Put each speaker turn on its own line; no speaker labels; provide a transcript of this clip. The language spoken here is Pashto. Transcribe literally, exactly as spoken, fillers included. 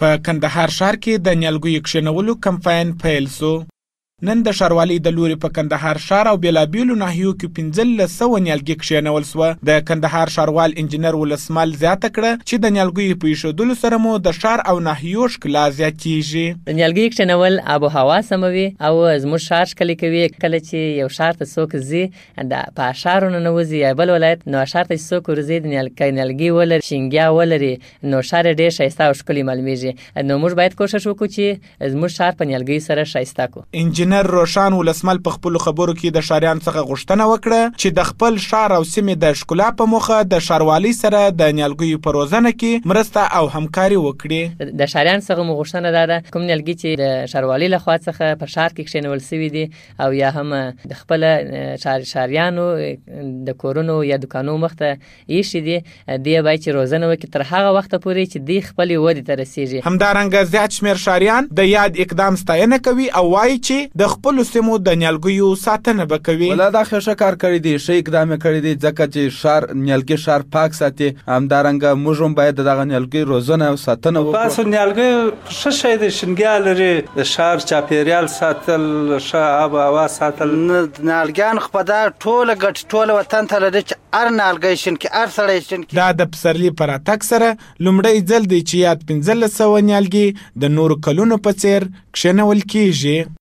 په کندهار ښار کې د نیالګیو کښېنولو کمپاین پیل سو. نن د ښاروالۍ د لوري په کندهار ښار او بېلابېلو ناحیو کې پنځلس سوه نیالګي کښېنول سوه. د کندهار ښاروال انجینر ولسمل زیاته کړه چې د نیالګیو په ایښودلو سره مو د ښار او ناحیو ښکلا زیاتېږي.
د نیالګیو کښېنول آب و هوا سموي او زموږ ښار ښکلی کوي. کله چې یو ښار ته څوک ځي په ښارونو نه وځي یا بل ولایت، نو ښار ته چې څوک ورځي د نیالګي ولري، شینګیا ولري، نو ښار یې ډېر ښایسته او ښکلی معلومېږي. نو موږ باید کوښښ وکړو چې زموږ ښار په نیالګیو سره ښایسته کړو.
انجینر روشان ولسمل په خپلو خبرو کې د ښاریانو څخه غوښتنه وکړه چې د خپل ښار او سیمې د ښکلا په موخه د ښاروالۍ سره د نیالګیو په روزنه کې مرسته او همکاري وکړي.
د ښاریانو څخه مو غوښتنه دا ده کوم نیالګي چې د ښاروالۍ لخوا څخه په ښار کې کښېنول سوي دي او یا هم د خپل ښاریانو د کورونو یا دکانو مخ ته ایښي دي، دې باید چې روزنه وکړي تر هغه وخته پورې چې دوی خپلې ودې ته رسېږي.
همدارنګه زیات شمېر ښاریان د یاد اقدام ستاینه کوي او وایي چې د خپلو سیمو د نیالګیو ساتنه به کوي.
ولا دا ښه کار کړی دی، ښه اقدام یې کړی دی، ځکه چې ښار نیالګي ښار پاک ساتي. همدارنګه موږ هم باید د دغه نیالګیو روزنه او ساتنه وکړو.
تاسو نیالګي ښه شی دی، شینګیا لري، د ښار چاپېریال ساتل، ښه آب و هوا ساتل.
نیالګیان خو په دا ټوله ګټې ټوله وطن ته لري چې هر نیالګی شین کړي، هر سړی شین کړي.
دا د پسرلي په راتګ سره لومړی ځل دی چې یاد پنځلس سوه نیالګي د نورو کلونو په څېر کښېنول کېږي.